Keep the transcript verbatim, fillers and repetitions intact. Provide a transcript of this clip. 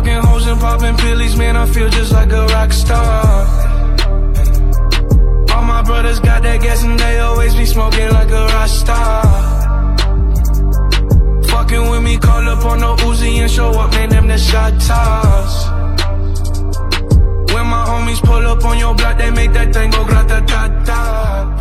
Fucking hoes and popping pillies, man, I feel just like a rock star. All my brothers got that gas and they always be smoking like a rock star. Fucking with me, call up on no Uzi and show up, man, them the shot toss. When my homies pull up on your block, they make that thing go grata-ta-ta.